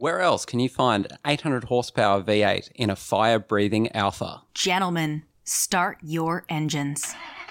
Where else can you find 800 horsepower V8 in a fire-breathing Alpha? Gentlemen, start your engines.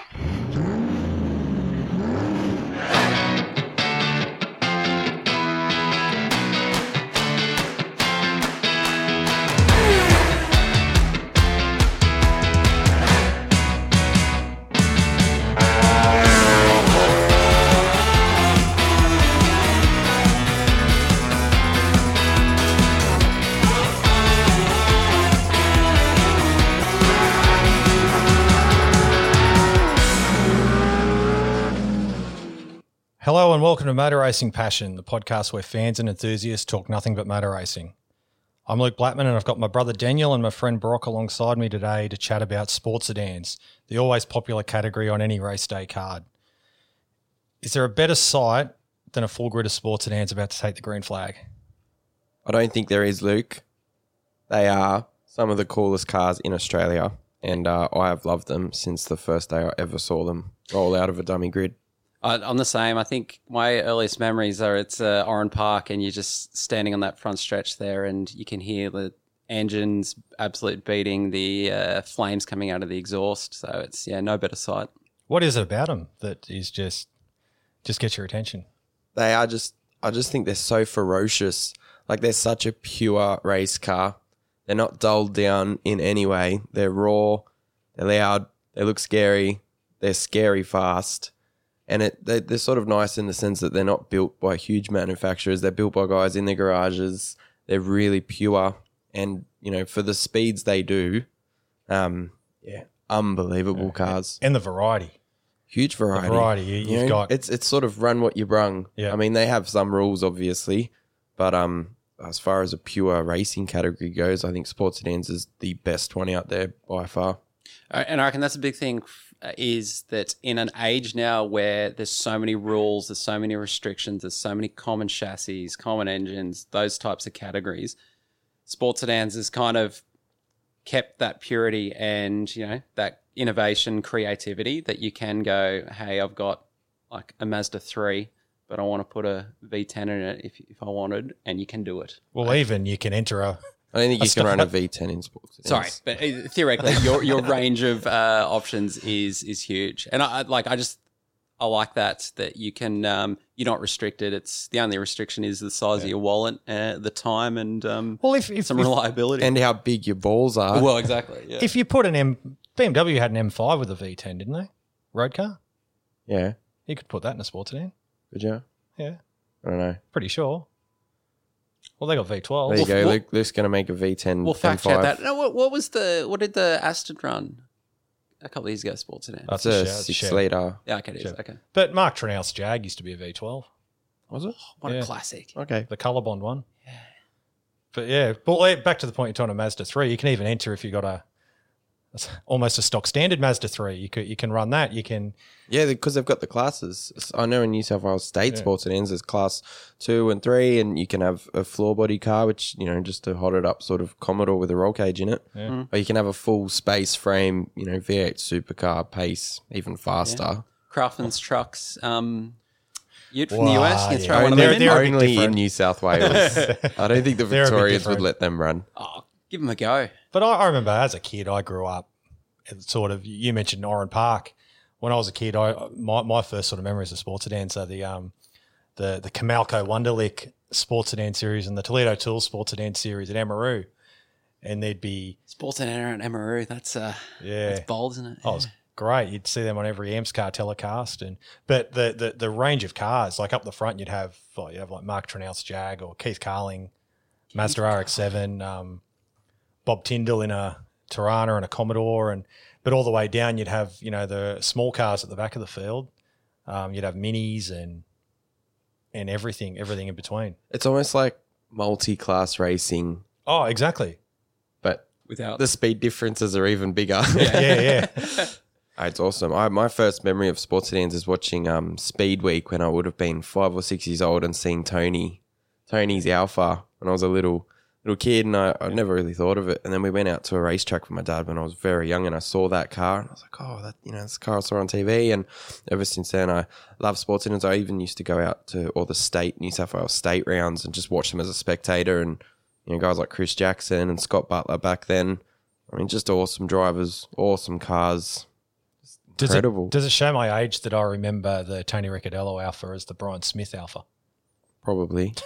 Hello and welcome to Motor Racing Passion, the podcast where fans and enthusiasts talk nothing but motor racing. I'm Luke Blackman and I've got my brother Daniel and my friend Brock alongside me today to chat about sports sedans, the always popular category on any race day card. Is there a better sight than a full grid of sports sedans about to take the green flag? I don't think there is, Luke. They are some of the coolest cars in Australia, and I have loved them since the first day I ever saw them roll out of a dummy grid. I'm the same. I think my earliest memories are it's Oran Park and you're just standing on that front stretch there and you can hear the engines absolute beating, the flames coming out of the exhaust. So it's, no better sight. What is it about them that is just gets your attention? They are just, I just think they're so ferocious. Like they're such a pure race car. They're not dulled down in any way. They're raw, they're loud, they look scary, they're scary fast. And they're sort of nice in the sense that they're not built by huge manufacturers. They're built by guys in their garages. They're really pure. And, for the speeds they do, unbelievable cars. And the variety. Huge variety. The variety. You've got... It's sort of run what you brung. Yeah. I mean, they have some rules, obviously. But as far as a pure racing category goes, I think sports sedans is the best one out there by far. And I reckon that's a big thing is that in an age now where there's so many rules, there's so many restrictions, there's so many common chassis, common engines, those types of categories, sports sedans has kind of kept that purity and, that innovation, creativity that you can go, hey, I've got like a Mazda 3, but I want to put a V10 in it if I wanted, and you can do it. Well, even you can enter I don't think you can run a V10 in sports. Sorry, but theoretically, your range of options is huge, and I like that you can you're not restricted. It's the only restriction is the size of your wallet, the time, and some reliability, and how big your balls are. Well, exactly. Yeah. If you put BMW had an M5 with a V10, didn't they? Road car. Yeah, you could put that in a sports sedan. Could you? Yeah, I don't know. Pretty sure. Well, they got V12. There you go. Luke's going to make a V10. We'll fact check that. No, what did the Aston run a couple of years ago? Sports sedan. That's a 6-litre. Yeah, okay, it is. Okay. But Mark Trenow's Jag used to be a V12. Was it? What a classic. Okay. The Colorbond one. Yeah. But well, back to the point you're talking, a Mazda 3. You can even enter if you got almost a stock standard Mazda 3. You can run that. You can. Yeah, because they've got the classes. I know in New South Wales State sports sedans there's class 2 and 3, and you can have a floor body car, which just to hot it up, sort of Commodore with a roll cage in it. Yeah. Or you can have a full space frame, V8 supercar pace, even faster. Yeah. Craftsman's trucks. Ute from the US, you can throw one of them them in. They're only in New South Wales. I don't think the Victorians would let them run. Oh, give them a go. But I remember as a kid, I grew up sort of, you mentioned Oran Park. When I was a kid, my first sort of memories of sports sedans are the Camalco Wunderlich sports sedan series and the Toledo Tools sports sedan series at Emeroo. And there'd be... Sports sedan at Emeroo, that's bold, isn't it? Oh, it was great. You'd see them on every AMSCAR telecast. But the range of cars, like up the front, you'd have like Mark Trenow's Jag or Keith Carling, Mazda RX-7, Bob Tyndall in a Tirana and a Commodore, but all the way down you'd have the small cars at the back of the field. You'd have minis and everything in between. It's almost like multi-class racing. Oh, exactly. But without the speed differences are even bigger. Yeah. It's awesome. My first memory of sports sedans is watching Speed Week when I would have been 5 or 6 years old and seeing Tony's Alpha when I was a little little kid, and I never really thought of it. And then we went out to a racetrack with my dad when I was very young, and I saw that car, and I was like, oh, that, you know, this car I saw on TV. And ever since then, I love sports engines. I even used to go out to all the New South Wales state rounds and just watch them as a spectator. And, you know, guys like Chris Jackson and Scott Butler back then. I mean, just awesome drivers, awesome cars. Incredible. Does it show my age that I remember the Tony Ricciardello Alpha as the Brian Smith Alpha? Probably.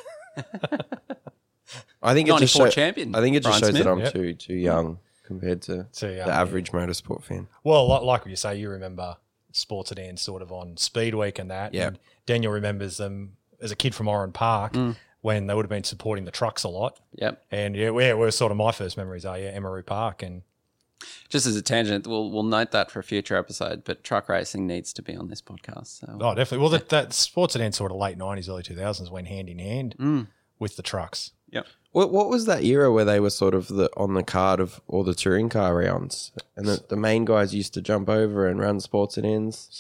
I think 94 champion. I think it just Brian shows Smith. that I'm too young compared to the average motorsport fan. Well, like what you say, you remember sports sedans sort of on Speed Week and that. Yeah. And Daniel remembers them as a kid from Oran Park when they would have been supporting the trucks a lot. Yep. And yeah, where sort of my first memories are, Emery Park. And Just as a tangent, we'll note that for a future episode, but truck racing needs to be on this podcast. So. oh, definitely. Well, that sports sedan sort of late 90s, early 2000s went hand in hand with the trucks. Yep. What was that era where they were sort of on the card of all the touring car rounds, and the main guys used to jump over and run sports sedans?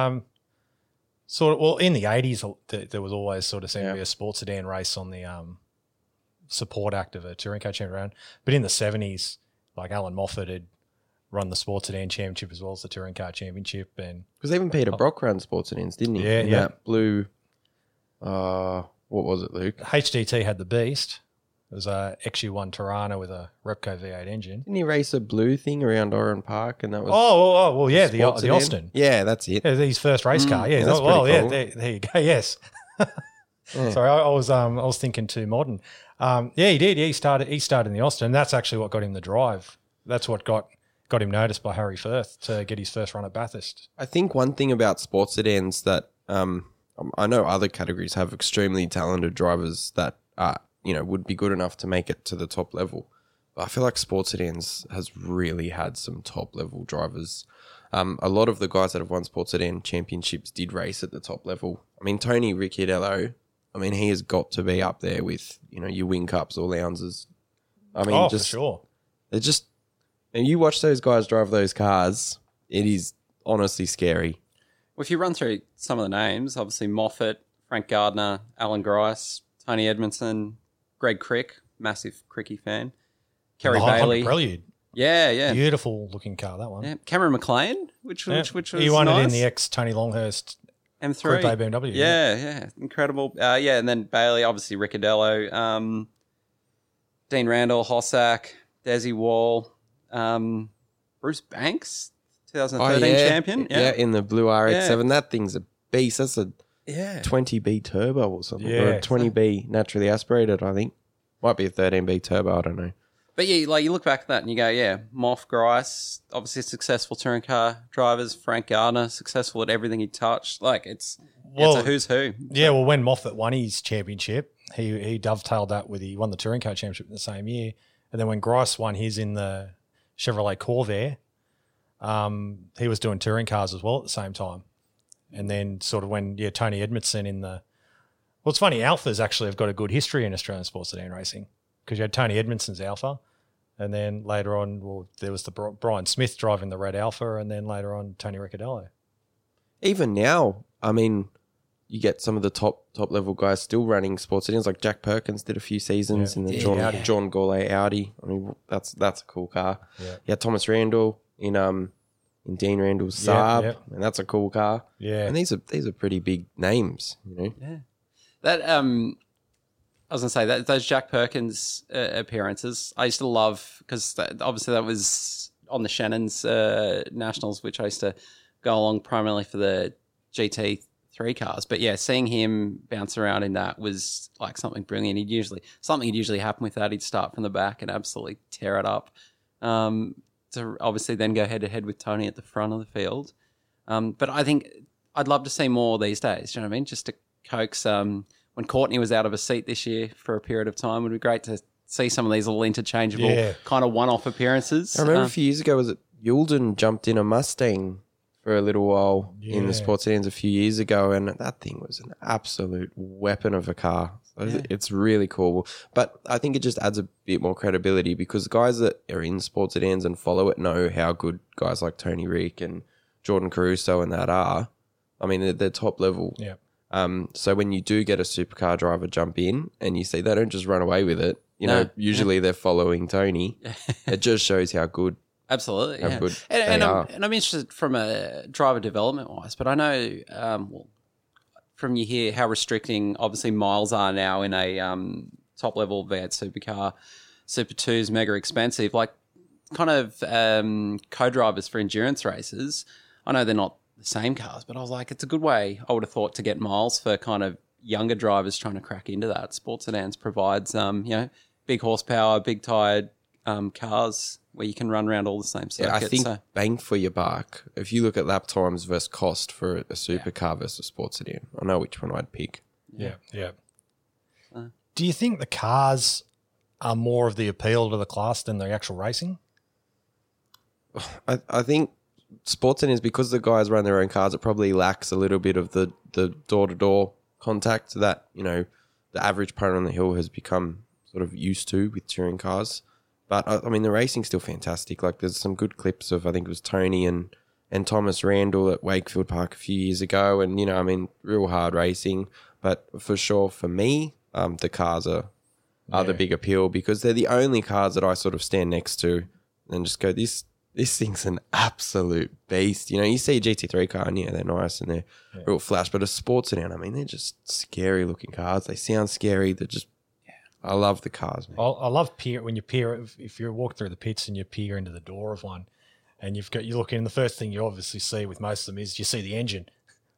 Sort of. Well, in the 80s, there was always sort of seemed to be a sports sedan race on the support act of a touring car championship round. But in the 70s, like Alan Moffat had run the sports sedan championship as well as the touring car championship, and Because even Peter Brock ran sports sedans, didn't he? Yeah, In yeah. that blue. What was it, Luke? HDT had the Beast. It was a XU1 Tirana with a Repco V8 engine. Didn't he race a blue thing around Oran Park, and that was Well, yeah, the sports sedan? Austin. Yeah, that's it. Yeah, his first race car. Yeah, that's well, pretty yeah, cool. there you go. Yes. Sorry, I was thinking too modern. Yeah, he did. Yeah, he started in the Austin. That's actually what got him the drive. That's what got him noticed by Harry Firth to get his first run at Bathurst. I think one thing about sports sedans that I know other categories have extremely talented drivers that would be good enough to make it to the top level. But I feel like sports sedans has really had some top level drivers. A lot of the guys that have won sports sedan championships did race at the top level. I mean, Tony Ricciardello, he has got to be up there with, your Wing Cups or Lownses. For sure. They're just, and you watch those guys drive those cars, it is honestly scary. Well, if you run through some of the names, obviously Moffat, Frank Gardner, Alan Grice, Tony Edmondson, Greg Crick, massive Cricky fan, Kerry The Honda Bailey. Prelude. Yeah. Beautiful looking car, that one. Yeah. Cameron McLean, which was he won nice. it in the ex-Tony Longhurst M3. Group A BMW. Yeah. Incredible. And then Bailey, obviously Ricciardello, Dean Randall, Hossack, Desi Wall, Bruce Banks, 2013 champion. Yeah, in the blue RX-7. Yeah. That thing's a beast. That's a 20B turbo or something. Or a 20B naturally aspirated, I think. Might be a 13B turbo, I don't know. But yeah, like you look back at that and you go, Moff Grice, obviously successful touring car drivers. Frank Gardner, successful at everything he touched. Like it's a who's who. Yeah, well, when Moffat won his championship, he dovetailed that with he won the touring car championship in the same year, and then when Grice won his in the Chevrolet Corvair, he was doing touring cars as well at the same time, and then sort of when Tony Edmondson in the it's funny, Alphas actually have got a good history in Australian sports sedan racing because you had Tony Edmondson's Alpha. And then later on, there was the Brian Smith driving the red Alpha, and then later on, Tony Ricciardello. Even now, you get some of the top level guys still running sports sedans. Like Jack Perkins did a few seasons in the John Gourlay Audi. That's a cool car. Yeah, Thomas Randall in Dean Randall's Saab, and that's a cool car. Yeah, and these are pretty big names. Yeah, that I was going to say that those Jack Perkins appearances, I used to love because obviously that was on the Shannon's Nationals, which I used to go along primarily for the GT3 cars. But yeah, seeing him bounce around in that was like something brilliant. Something would usually happen with that. He'd start from the back and absolutely tear it up. To obviously then go head to head with Tony at the front of the field. But I think I'd love to see more these days. Do you know what I mean? Just to coax. When Courtney was out of a seat this year for a period of time, it would be great to see some of these little interchangeable kind of one-off appearances. I remember a few years ago, was it Youlden jumped in a Mustang for a little while in the sports sedans a few years ago, and that thing was an absolute weapon of a car. It's really cool. But I think it just adds a bit more credibility because guys that are in sports sedans and follow it know how good guys like Tony Rick and Jordan Caruso and that are. They're top level. Yeah. So when you do get a supercar driver jump in and you see they don't just run away with it, You No, know, usually they're following Tony. It just shows how good. Absolutely, How yeah. good and they are. I'm interested from a driver development wise, but I know from you hear how restricting obviously miles are now in a top level V8 supercar. Super 2 is mega expensive. Like kind of co-drivers for endurance races. I know they're not the same cars, but I was like, it's a good way, I would have thought, to get miles for kind of younger drivers trying to crack into that. Sports Sedans provides, big horsepower, big tired cars where you can run around all the same circuits. Yeah, I think so. bang for your buck. If you look at lap times versus cost for a supercar versus sports sedan, I know which one I'd pick. Yeah. Do you think the cars are more of the appeal to the class than the actual racing? I think sports sedans, because the guys run their own cars, it probably lacks a little bit of the door-to-door contact that, you know, the average punter on the hill has become sort of used to with touring cars. But, I mean, the racing's still fantastic. Like, there's some good clips of, I think it was Tony and Thomas Randall at Wakefield Park a few years ago. And, you know, I mean, real hard racing. But for sure, for me, the cars are the big appeal, because they're the only cars that I sort of stand next to and just go, this thing's an absolute beast. You know, you see a GT3 car and, yeah, they're nice and they're real flash. But a sports sedan, I mean, they're just scary looking cars. They sound scary. They're just... I love the cars, man. I love when you peer, if you walk through the pits and you peer into the door of one, and you look in, the first thing you obviously see with most of them is you see the engine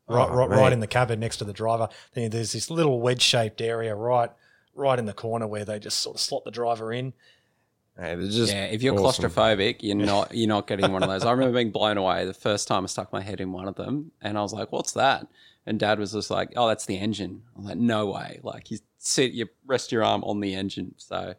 right in the cabin next to the driver. Then there's this little wedge-shaped area right in the corner where they just sort of slot the driver in. Hey, they're just if you're awesome. claustrophobic, you're not getting one of those. I remember being blown away the first time I stuck my head in one of them, and I was like, "What's that?" And Dad was just like, "Oh, that's the engine." I'm like, "No way!" Like you rest your arm on the engine. So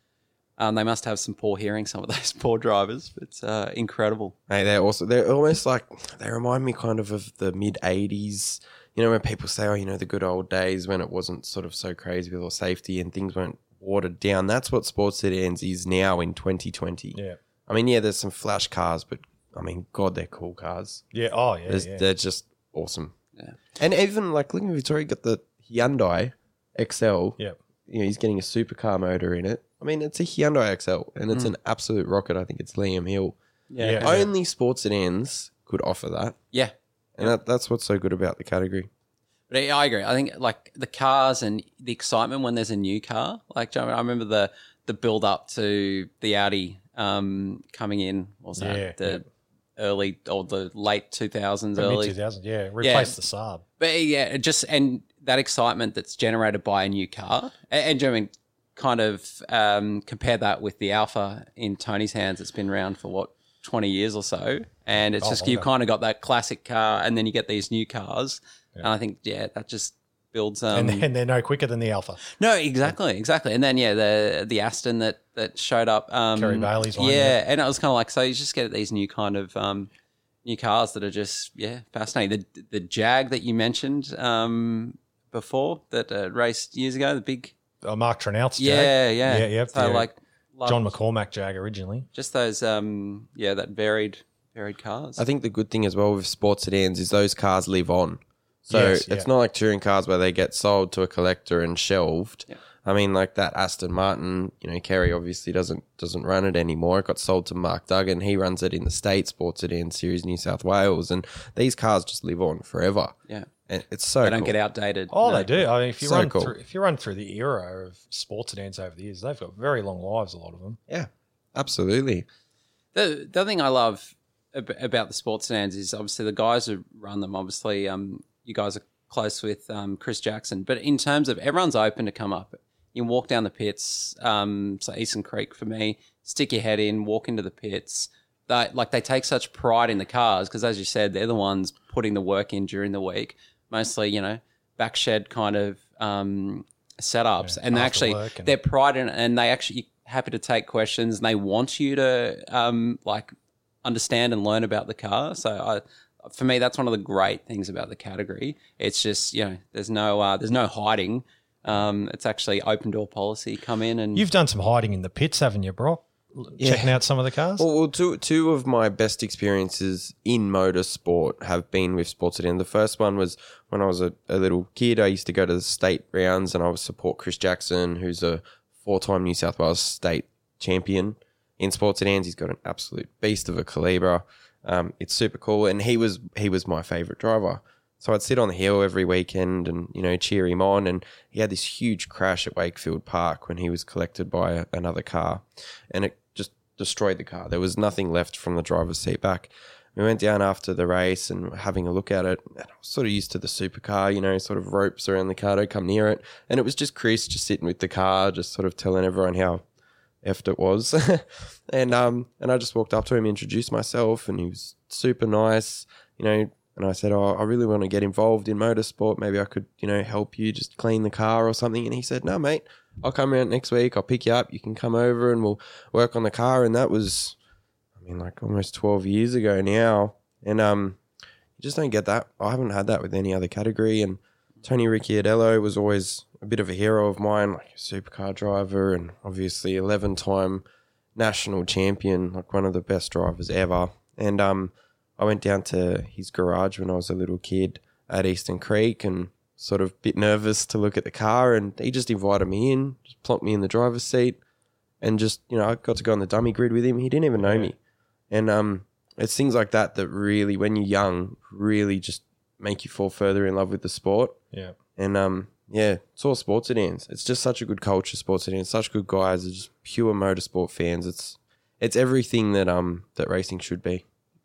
they must have some poor hearing, some of those poor drivers. It's incredible. Hey, they're also, they're almost like, they remind me kind of the mid 80s. You know, when people say, oh, you know, the good old days when it wasn't sort of so crazy with all safety and things weren't watered down. That's what sports sedans is now in 2020. Yeah. I mean, yeah, there's some flash cars, but I mean, God, they're cool cars. Yeah. Oh, yeah. They're just awesome. Yeah. And even like, look at Victoria, got the Hyundai XL. Yeah. You know, he's getting a supercar motor in it. I mean, it's a Hyundai XL and it's an absolute rocket. I think it's Liam Hill. Yeah. Only sports sedans could offer that. Yeah. And that's what's so good about the category. But I agree. I think like the cars and the excitement when there's a new car. Like I remember the build up to the Audi coming in. What was that? Early or the late 2000s, early mid 2000s. Yeah, replace the Saab. But yeah, and that excitement that's generated by a new car, and I mean, kind of compare that with the Alpha in Tony's hands. It's been around for 20 years or so, and it's just you kind of got that classic car, and then you get these new cars, and I think that just builds. And they're no quicker than the Alpha. No, exactly, and then the Aston that showed up, Kerry Bailey's one. and it was kind of like, so you just get these new kind of new cars that are just fascinating. The Jag that you mentioned before that raced years ago, the big Mark Trenouth's Jag. yeah. So like John McCormack Jag originally. just those that varied cars. I think the good thing as well with sports sedans is those cars live on. So Yes, it's not like touring cars where they get sold to a collector and shelved. Yeah. I mean, like that Aston Martin, you know, Kerry obviously doesn't run it anymore. It got sold to Mark Duggan. He runs it in the State Sports Sedan Series, New South Wales, and these cars just live on forever. Yeah. And it's so They don't cool. get outdated. Oh, No. they do. I mean, if you So run through the era of sports sedans over the years, they've got very long lives. A lot of them. Yeah, absolutely. The other thing I love about the sports sedans is obviously the guys who run them. Obviously, you guys are close with Chris Jackson, but in terms of everyone's open to come up. You can walk down the pits, so Eastern Creek for me, stick your head in, walk into the pits. They take such pride in the cars because, as you said, they're the ones putting the work in during the week. Mostly, you know, back shed kind of setups, and they're pride in it, and they actually happy to take questions, and they want you to understand and learn about the car. So for me, that's one of the great things about the category. It's just, you know, there's no hiding. It's actually open door policy. Come in and You've done some hiding in the pits, haven't you, Brock? Yeah. Checking out some of the cars. Well, two of my best experiences in motorsport have been with sports sedan. The first one was when I was a little kid. I used to go to the state rounds and I would support Chris Jackson, who's a 4-time New South Wales state champion in sports sedans. He's got an absolute beast of a Calibra. It's super cool, and he was my favourite driver. So I'd sit on the hill every weekend and, you know, cheer him on. And he had this huge crash at Wakefield Park when he was collected by another car, and it just destroyed the car. There was nothing left from the driver's seat back. We went down after the race and were having a look at it. And I was sort of used to the supercar, you know, sort of ropes around the car, don't come near it. And it was just Chris just sitting with the car, just sort of telling everyone how effed it was. and I just walked up to him, introduced myself, and he was super nice, you know. And I said, I really want to get involved in motorsport. Maybe I could, you know, help you just clean the car or something. And he said, no, mate, I'll come around next week. I'll pick you up. You can come over and we'll work on the car. And that was, like almost 12 years ago now. And you just don't get that. I haven't had that with any other category. And Tony Ricciardello was always a bit of a hero of mine, like a supercar driver and obviously 11-time national champion, like one of the best drivers ever. And I went down to his garage when I was a little kid at Eastern Creek and sort of a bit nervous to look at the car, and he just invited me in, just plonked me in the driver's seat, and just, you know, I got to go on the dummy grid with him. He didn't even know me. And it's things like that that really, when you're young, really just make you fall further in love with the sport. Yeah. And it's all sports sedans. It's just such a good culture, sports sedans, such good guys. They're just pure motorsport fans. It's everything that that racing should be.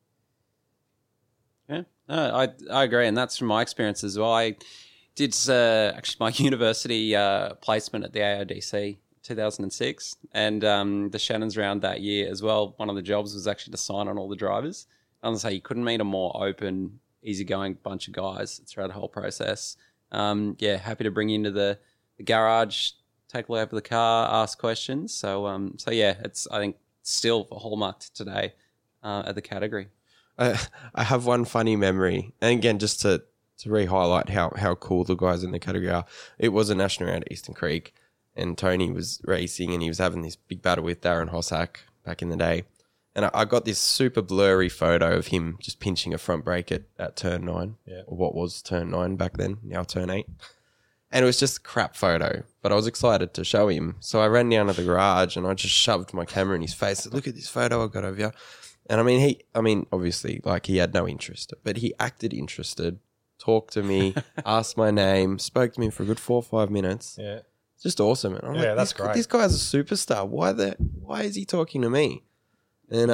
Yeah, no, I agree, and that's from my experience as well. I did actually my university placement at the AODC 2006, and the Shannon's round that year as well. One of the jobs was actually to sign on all the drivers. I was say you couldn't meet a more open, easygoing bunch of guys throughout the whole process. Happy to bring you into the garage, take a look over the car, ask questions. So it's I think still a hallmark to today at the category. I have one funny memory, and again, just to re-highlight how cool the guys in the category are. It was a national round at Eastern Creek, and Tony was racing, and he was having this big battle with Darren Hossack back in the day. And I got this super blurry photo of him just pinching a front brake at turn 9, or what was turn 9 back then, now turn 8. And it was just a crap photo, but I was excited to show him. So I ran down to the garage and I just shoved my camera in his face. I said, look at this photo I got of you. And obviously, like, he had no interest, but he acted interested, talked to me, asked my name, spoke to me for a good 4 or 5 minutes. Yeah. It's just awesome. And I'm like, that's great. This guy's a superstar. Why is he talking to me? And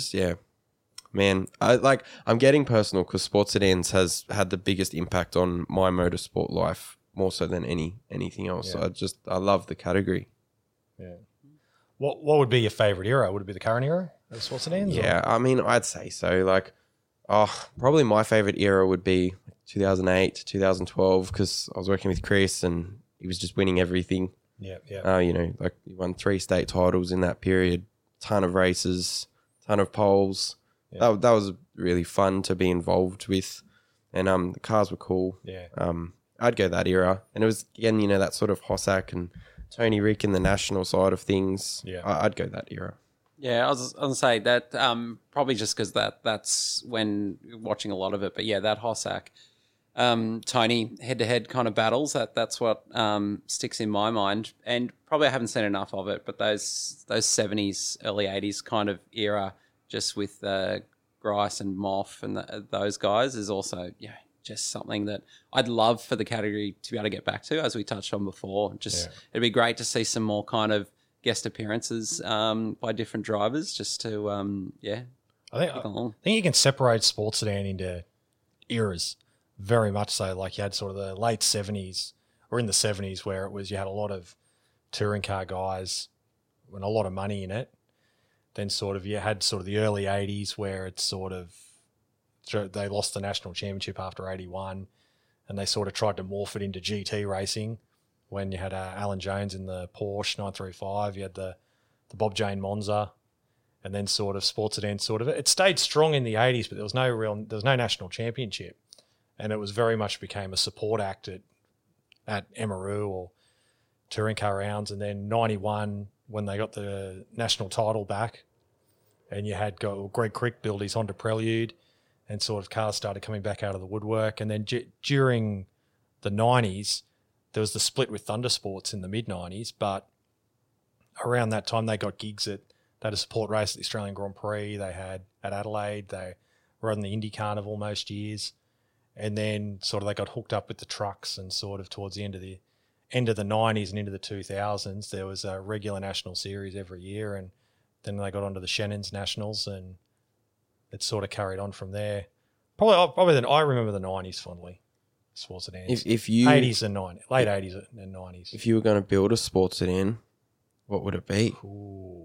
I'm getting personal because sports sedans has had the biggest impact on my motorsport life, more so than anything else. Yeah. So I love the category. Yeah. What would be your favourite era? Would it be the current era of sports sedans? Yeah, I'd say so. Like, probably my favourite era would be 2008 to 2012 because I was working with Chris and he was just winning everything. Yeah. He won 3 state titles in that period, ton of races, ton of poles. Yeah. That was really fun to be involved with, and the cars were cool. Yeah. I'd go that era, and it was again, that sort of Hossack and Tony Rick in the national side of things. Yeah, I'd go that era. Yeah, I was going to say that probably just because that's when watching a lot of it. But yeah, that Hossack, Tony head-to-head kind of battles, that's what sticks in my mind. And probably I haven't seen enough of it, but those 70s, early 80s kind of era just with Grice and Moff and those guys is also, just something that I'd love for the category to be able to get back to, as we touched on before. It'd be great to see some more kind of guest appearances by different drivers just to, I think you can separate sports sedan into eras very much so. Like you had sort of the late 70s or in the 70s where it was you had a lot of touring car guys and a lot of money in it. Then sort of you had sort of the early 80s where it's sort of they lost the national championship after 81 and they sort of tried to morph it into GT racing when you had Alan Jones in the Porsche 935, you had the Bob Jane Monza, and then sort of sports sedan it stayed strong in the 80s, but there was no national championship, and it was very much became a support act at Emeroo or touring car rounds. And then 91 when they got the national title back, and you had Greg Crick build his Honda Prelude, and sort of cars started coming back out of the woodwork. And then during the 90s, there was the split with Thunder Sports in the mid-90s, but around that time they got gigs they had a support race at the Australian Grand Prix. They had at Adelaide. They were on the Indy Carnival most years, and then sort of they got hooked up with the trucks, and sort of towards the end of the 90s and into the 2000s, there was a regular national series every year, and then they got onto the Shannon's Nationals, and it sort of carried on from there. Probably I remember the 90s fondly. Sports sedans. If you 80s and 90s, late 80s and 90s. if you were going to build a sports sedan, what would it be? Ooh.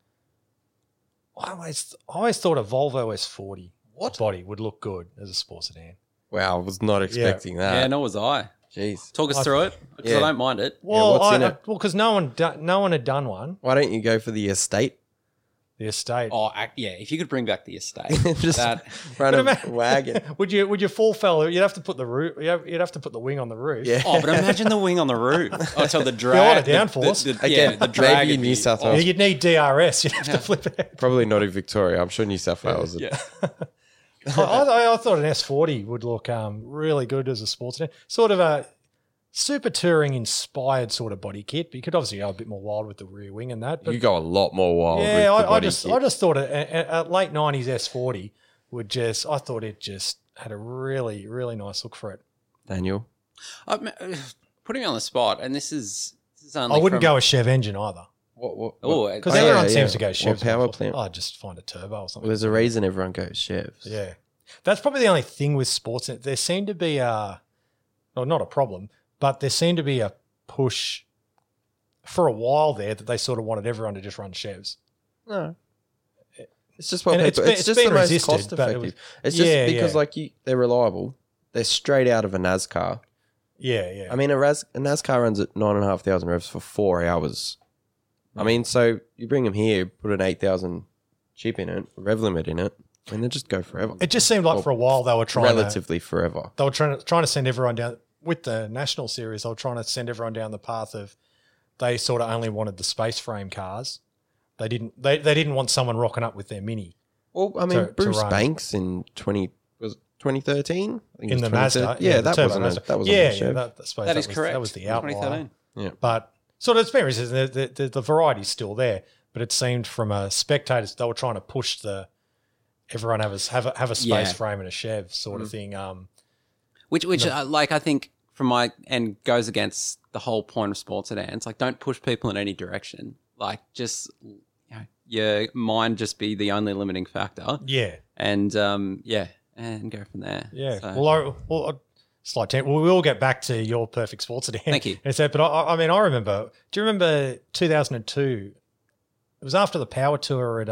I always thought a Volvo S40 body would look good as a sports sedan. Wow, I was not expecting Yeah, that. nor was I. Jeez. Talk us through it, because Yeah. I don't mind it. Well, what's in it? because no one had done one. Why don't you go for the estate? The estate. Oh, yeah, if you could bring back the estate. Just that, run a But wagon. would you full fella? You'd have to put the roof. You'd have to put the wing on the roof. Yeah. oh, but imagine the wing on the roof. Oh, so the lot drag. of downforce. Again, the drag. maybe in New South Yeah, Wales. you'd need DRS. You'd have to flip it. Probably not in Victoria. I'm sure New South Wales. Yeah. I thought an S40 would look really good as a sports sedan. Sort of a super touring inspired sort of body kit. But you could obviously go a bit more wild with the rear wing and that. But You go a lot more wild. yeah, with the I body just kit. thought a late 90s S40 I thought it just had a really, really nice look for it. Daniel. Putting me on the spot, and this is only I wouldn't from, go a Chev engine either. What? Oh, Because Oh, yeah, everyone yeah. seems to go What Chevs. power plant? I'd just find a turbo or Well, something. there's a reason everyone goes Chevs. Yeah. That's probably the only thing with sports. There seemed to be not a problem, but there seemed to be a push for a while there that they sort of wanted everyone to just run Chevs. No. It's just what And people. It's just been the most resisted, cost but it effective. was- It's just Yeah, because yeah. they're reliable. They're straight out of a NASCAR. Yeah, yeah. I mean, a NASCAR runs at 9,500 revs for 4 hours. I mean, so you bring them here, put an 8,000 chip in it, rev limit in it, and they just go forever. it just seemed like for a while they were trying Relatively forever. to send everyone down with the national series. They were trying to send everyone down the path of they sort of only wanted the space frame cars. They didn't want someone rocking up with their Mini Well, I mean, to Bruce run. Banks in 2013? I think it in was the 2013. Mazda. Yeah, the that turbo wasn't Mazda. that was yeah, a Chev. I suppose that is was, correct. That was the outlier. 2013. Yeah. But sort of it's very the variety's still there, but it seemed from a spectators they were trying to push everyone have a space Yeah. frame and a Chev sort Mm. of thing. Which I think from my end goes against the whole point of sports sedans. Like, don't push people in any direction. Like, just your mind just be the only limiting factor, Yeah, and and go from there. yeah. So, Slight tangent. Well, we'll get back to your perfect sports sedan. Thank you. But I mean, I remember. Do you remember 2002? It was after the Power Tour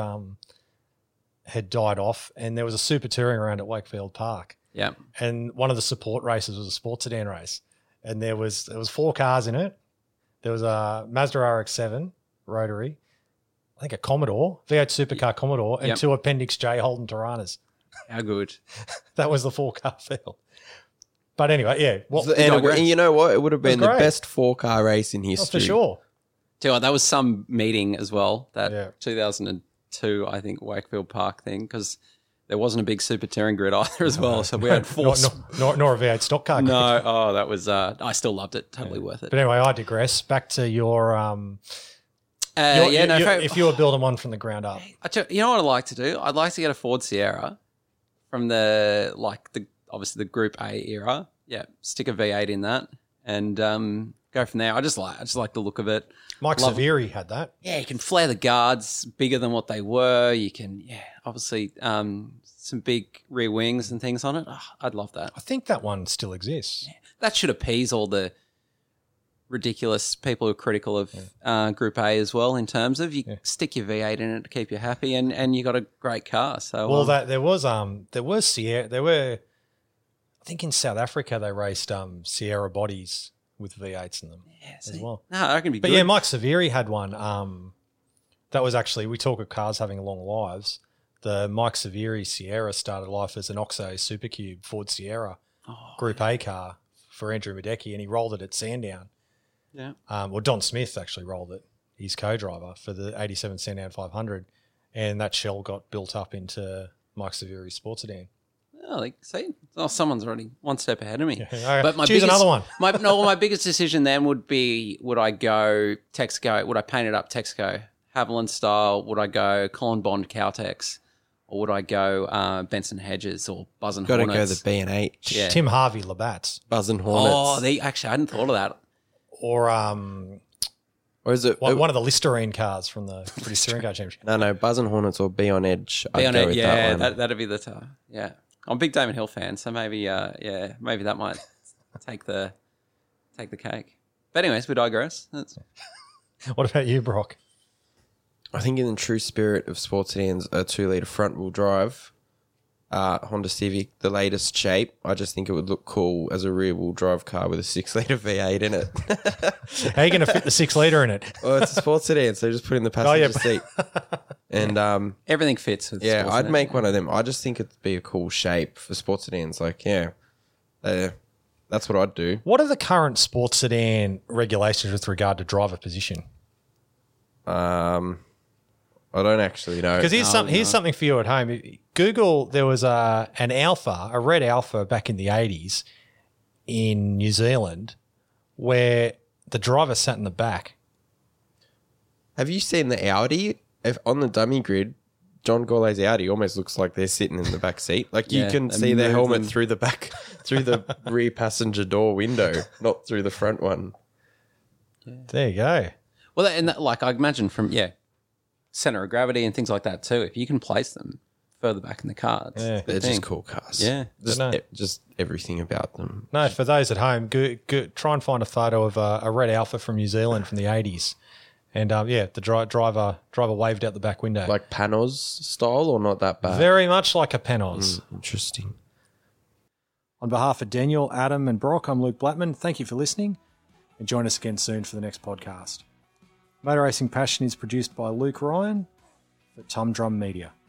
had died off, and there was a super touring around at Wakefield Park. yeah, And one of the support races was a sports sedan race, and there was 4 cars in it. There was a Mazda RX-7 rotary, I think a Commodore V8 supercar Commodore, and Yep. 2 Appendix J Holden Toranas. how good. That was the 4-car field. But anyway, yeah, And you know what? It would have been the great. best 4-car race in oh, history. for sure. Tell you what, that was some meeting as well. That Yeah. 2002, I think, Wakefield Park thing, because there wasn't a big super touring grid either as well. So we had 4. Nor a V8 stock car. No, oh, that was. I still loved it. Totally worth it. But anyway, I digress. Back to your Yeah, if you were building one from the ground up. You know what I'd like to do? I'd like to get a Ford Sierra from the obviously the Group A era. Yeah, stick a V8 in that and go from there. I just like the look of it. Mike Love- Severi had that. Yeah, you can flare the guards bigger than what they were. You can, obviously some big rear wings and things on it. Oh, I'd love that. I think that one still exists. That should appease all the ridiculous people who are critical of Group A as well. In terms of stick your V8 in it to keep you happy, and you got a great car. So Well, there was Sierra. I think in South Africa they raced Sierra bodies with V8s in them as well. No, I reckon it'd be But good. yeah, Mike Severi had one. That was actually, we talk of cars having long lives. The Mike Severi Sierra started life as an Oxo Supercube Ford Sierra Group A car for Andrew Medecki, and he rolled it at Sandown. Yeah. Don Smith actually rolled it, his co-driver, for the 87 Sandown 500, and that shell got built up into Mike Severi's sports sedan. Oh, like, see, someone's already one step ahead of me. Yeah. But Choose another one. My biggest decision then would be: would I go Texaco? Would I paint it up Texaco, Haviland style? Would I go Colin Bond Caltex, or would I go Benson Hedges or Buzz and Got to Hornets? go the B&H. Yeah. Tim Harvey Labatt's. Buzz and Hornets. Oh, actually, I hadn't thought of that. Or or is it one of the Listerine cars from the British Touring Car Championship. No, Buzz and Hornets or Be on Edge. Be I'd on go it, with yeah, that one. that'd be the yeah. I'm a big Damon Hill fan, so maybe maybe that might take the cake. But anyways, we digress. What about you, Brock? I think in the true spirit of sports sedans, a 2-litre front-wheel drive Honda Civic, the latest shape. I just think it would look cool as a rear-wheel drive car with a 6-litre V8 in it. How are you going to fit the 6-litre in it? Well, it's a sports sedan, so just put in the passenger seat. And everything fits. With yeah, sports I'd in it. make one of them. I just think it'd be a cool shape for sports sedans. Like, yeah, that's what I'd do. What are the current sports sedan regulations with regard to driver position? I don't actually know. Because here's something for you at home. Google, there was an Alpha, a red Alpha back in the 80s in New Zealand where the driver sat in the back. Have you seen the Audi? If on the dummy grid, John Gourlay's Audi almost looks like they're sitting in the back seat. Like you Yeah, can they see their move helmet them. through the rear passenger door window, not through the front one. There you go. Well, like I imagine from center of gravity and things like that too. If you can place them further back in the car, it's Yeah. a good They're thing. just cool cars. Yeah. Just everything about them. No, for those at home, try and find a photo of a red Alpha from New Zealand from the 80s. And, the driver waved out the back window. Like Panos style or not that bad? Very much like a Panos. Interesting. On behalf of Daniel, Adam and Brock, I'm Luke Blattman. Thank you for listening and join us again soon for the next podcast. Motor Racing Passion is produced by Luke Ryan for Tum Drum Media.